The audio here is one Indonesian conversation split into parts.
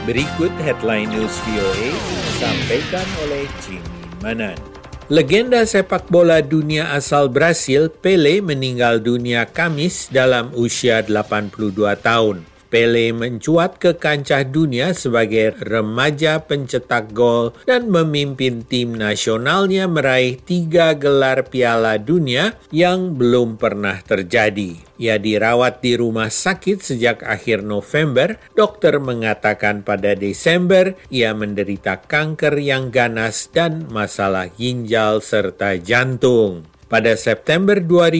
Berikut headline news VOA disampaikan oleh Jimmy Manan. Legenda sepak bola dunia asal Brasil, Pelé meninggal dunia Kamis dalam usia 82 tahun. Pelé mencuat ke kancah dunia sebagai remaja pencetak gol dan memimpin tim nasionalnya meraih 3 gelar Piala Dunia yang belum pernah terjadi. Ia dirawat di rumah sakit sejak akhir November. Dokter mengatakan pada Desember ia menderita kanker yang ganas dan masalah ginjal serta jantung. Pada September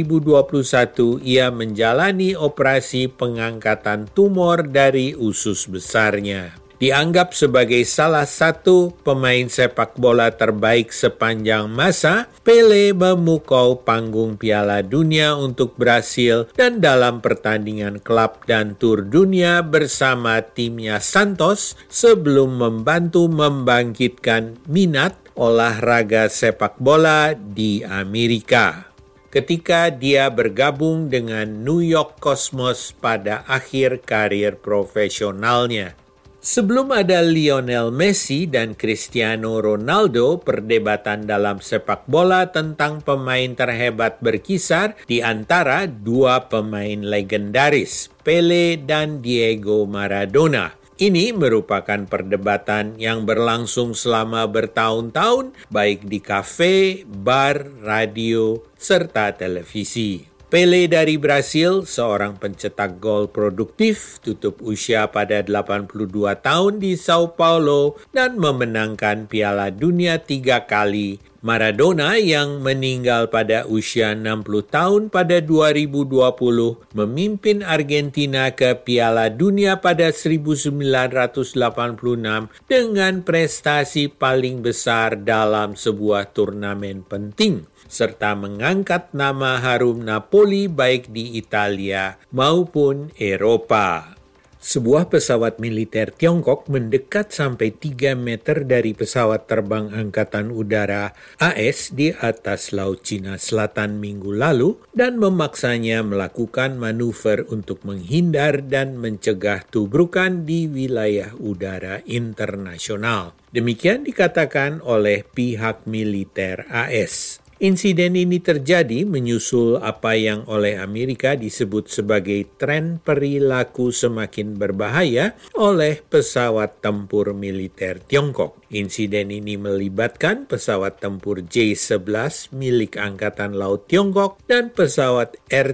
2021, ia menjalani operasi pengangkatan tumor dari usus besarnya. Dianggap sebagai salah satu pemain sepak bola terbaik sepanjang masa, Pelé memukau panggung Piala Dunia untuk Brasil dan dalam pertandingan klub dan tur dunia bersama timnya Santos sebelum membantu membangkitkan minat olahraga sepak bola di Amerika. Ketika dia bergabung dengan New York Cosmos pada akhir karir profesionalnya. Sebelum ada Lionel Messi dan Cristiano Ronaldo, perdebatan dalam sepak bola tentang pemain terhebat berkisar di antara dua pemain legendaris, Pelé dan Diego Maradona. Ini merupakan perdebatan yang berlangsung selama bertahun-tahun, baik di kafe, bar, radio, serta televisi. Pelé dari Brasil, seorang pencetak gol produktif, tutup usia pada 82 tahun di Sao Paulo dan memenangkan Piala Dunia 3 kali. Maradona yang meninggal pada usia 60 tahun pada 2020 memimpin Argentina ke Piala Dunia pada 1986 dengan prestasi paling besar dalam sebuah turnamen penting, serta mengangkat nama harum Napoli baik di Italia maupun Eropa. Sebuah pesawat militer Tiongkok mendekat sampai 3 meter dari pesawat terbang Angkatan Udara AS di atas Laut Cina Selatan minggu lalu dan memaksanya melakukan manuver untuk menghindar dan mencegah tubrukan di wilayah udara internasional. Demikian dikatakan oleh pihak militer AS. Insiden ini terjadi menyusul apa yang oleh Amerika disebut sebagai tren perilaku semakin berbahaya oleh pesawat tempur militer Tiongkok. Insiden ini melibatkan pesawat tempur J-11 milik Angkatan Laut Tiongkok dan pesawat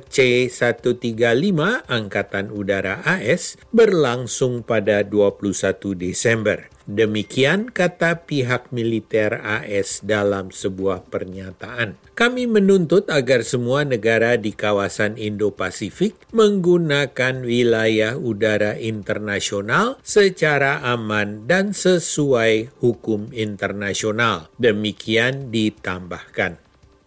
RC-135 Angkatan Udara AS berlangsung pada 21 Desember. Demikian kata pihak militer AS dalam sebuah pernyataan. Kami menuntut agar semua negara di kawasan Indo-Pasifik menggunakan wilayah udara internasional secara aman dan sesuai hukum internasional. Demikian ditambahkan.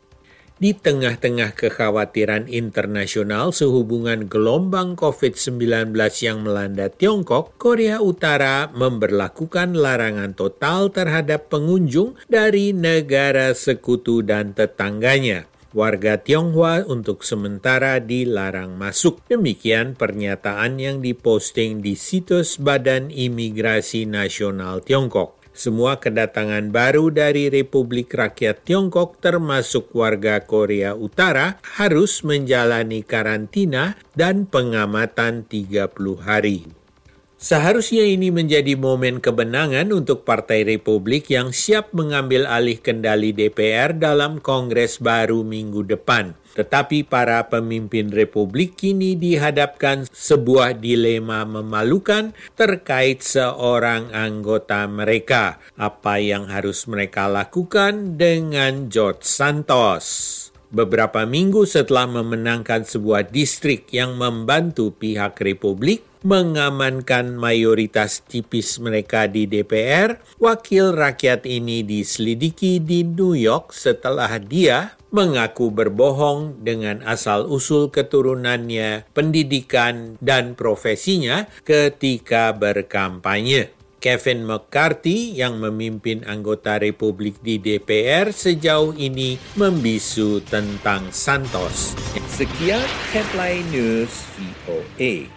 Di tengah-tengah kekhawatiran internasional sehubungan gelombang COVID-19 yang melanda Tiongkok, Korea Utara memberlakukan larangan total terhadap pengunjung dari negara sekutu dan tetangganya. Warga Tionghoa untuk sementara dilarang masuk. Demikian pernyataan yang diposting di situs Badan Imigrasi Nasional Tiongkok. Semua kedatangan baru dari Republik Rakyat Tiongkok termasuk warga Korea Utara harus menjalani karantina dan pengamatan 30 hari. Seharusnya ini menjadi momen kebenangan untuk Partai Republik yang siap mengambil alih kendali DPR dalam Kongres baru minggu depan. Tetapi para pemimpin Republik kini dihadapkan sebuah dilema memalukan terkait seorang anggota mereka. Apa yang harus mereka lakukan dengan George Santos? Beberapa minggu setelah memenangkan sebuah distrik yang membantu pihak Republik mengamankan mayoritas tipis mereka di DPR, wakil rakyat ini diselidiki di New York setelah dia mengaku berbohong dengan asal-usul keturunannya, pendidikan, dan profesinya ketika berkampanye. Kevin McCarthy yang memimpin anggota Republik di DPR sejauh ini membisu tentang Santos. Sekian Headline News VOA.